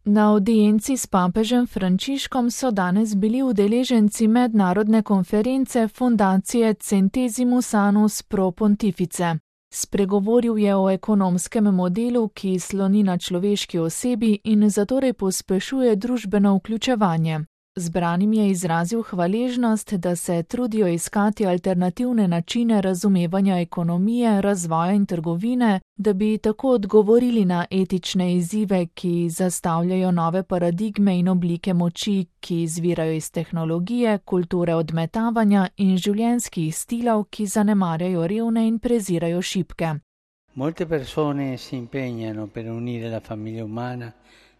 Na audienci s papežem Frančiškom so danes bili udeleženci mednarodne konference fundacije Centesimus Annus Pro Pontifice. Spregovoril je o ekonomskem modelu, ki sloni na človeški osebi in zatorej pospešuje družbeno vključevanje. Zbranim je izrazil hvaležnost, da se trudijo iskati alternativne načine razumevanja ekonomije, razvoja in trgovine, da bi tako odgovorili na etične izzive, ki zastavljajo nove paradigme in oblike moči, ki izvirajo iz tehnologije, kulture odmetavanja in življenjskih stilov, ki zanemarjajo revne in prezirajo šibke. Molte persone si impegnano per unire la famiglia umana.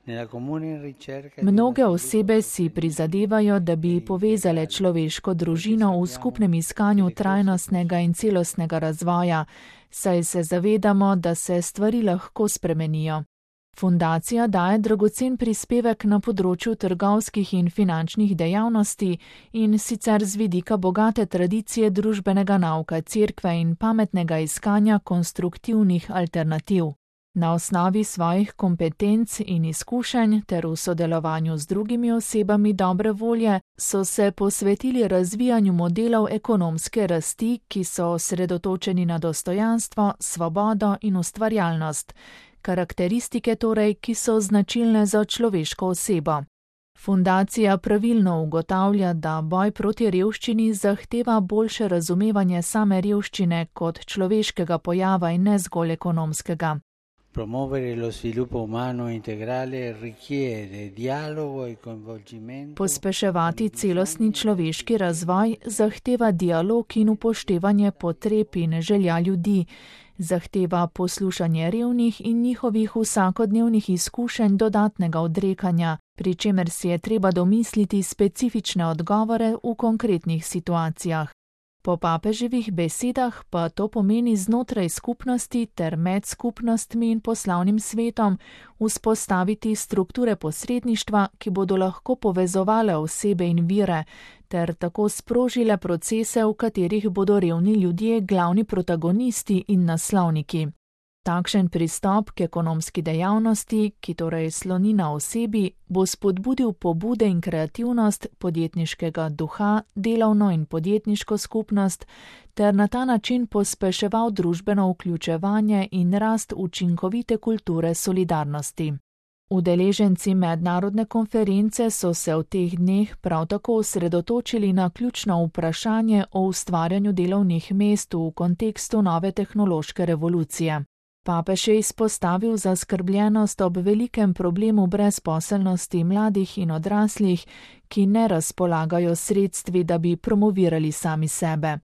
Mnoge osebe si prizadevajo, da bi povezale človeško družino v skupnem iskanju trajnostnega in celostnega razvoja, saj se zavedamo, da se stvari lahko spremenijo. Fundacija daje dragocen prispevek na področju trgovskih in finančnih dejavnosti in sicer z vidika bogate tradicije družbenega nauka cerkve in pametnega iskanja konstruktivnih alternativ. Na osnovi svojih kompetenc in izkušenj ter v sodelovanju z drugimi osebami dobre volje so se posvetili razvijanju modelov ekonomske rasti, ki so osredotočeni na dostojanstvo, svobodo in ustvarjalnost, karakteristike torej, ki so značilne za človeško osebo. Fundacija pravilno ugotavlja, da boj proti revščini zahteva boljše razumevanje same revščine kot človeškega pojava in ne zgolj ekonomskega. Promuovere lo sviluppo umano integrale richiede dialogo e coinvolgimento. Pospeševati celostni človeški razvoj zahteva dialog in upoštevanje potreb in želja ljudi, zahteva poslušanje revnih in njihovih vsakodnevnih izkušenj dodatnega odrekanja, pri čemer si je treba domisliti specifične odgovore v konkretnih situacijah. Po papeževih besedah pa to pomeni znotraj skupnosti ter med skupnostmi in poslovnim svetom vzpostaviti strukture posredništva, ki bodo lahko povezovale osebe in vire, ter tako sprožile procese, v katerih bodo revni ljudje glavni protagonisti in naslovniki. Takšen pristop k ekonomski dejavnosti, ki torej sloni na osebi, bo spodbudil pobude in kreativnost podjetniškega duha, delovno in podjetniško skupnost, ter na ta način pospeševal družbeno vključevanje in rast učinkovite kulture solidarnosti. Udeleženci mednarodne konference so se v teh dneh prav tako osredotočili na ključno vprašanje o ustvarjanju delovnih mest v kontekstu nove tehnološke revolucije. Papež je izpostavil zaskrbljenost ob velikem problemu brezposelnosti mladih in odraslih, ki ne razpolagajo sredstvi, da bi promovirali sami sebe.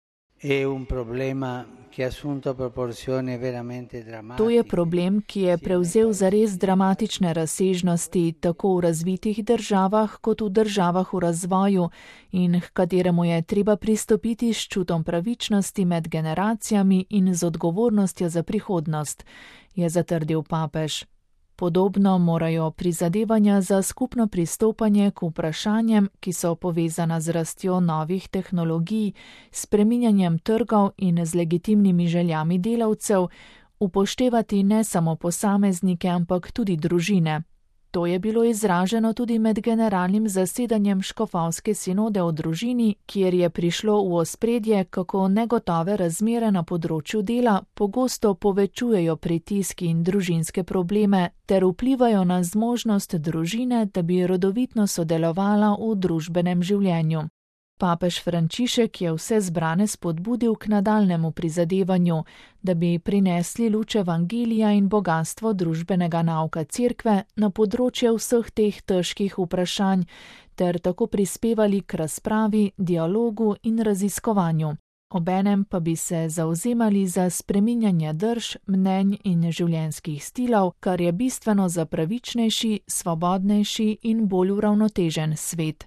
To je problem, ki je prevzel zares dramatične razsežnosti tako v razvitih državah kot v državah v razvoju in k kateremu je treba pristopiti s čutom pravičnosti med generacijami in z odgovornostjo za prihodnost, je zatrdil papež. Podobno morajo prizadevanja za skupno pristopanje k vprašanjem, ki so povezana z rastjo novih tehnologij, spreminjanjem trgov in z legitimnimi željami delavcev, upoštevati ne samo posameznike, ampak tudi družine. To je bilo izraženo tudi med generalnim zasedanjem škofovske sinode o družini, kjer je prišlo v ospredje, kako negotove razmere na področju dela pogosto povečujejo pritiski in družinske probleme ter vplivajo na zmožnost družine, da bi rodovitno sodelovala v družbenem življenju. Papež Frančišek je vse zbrane spodbudil k nadaljnjemu prizadevanju, da bi prinesli luč evangelija in bogastvo družbenega nauka cerkve na področje vseh teh težkih vprašanj, ter tako prispevali k razpravi, dialogu in raziskovanju. Obenem pa bi se zavzemali za spreminjanje drž, mnenj in življenjskih stilov, kar je bistveno za pravičnejši, svobodnejši in bolj uravnotežen svet.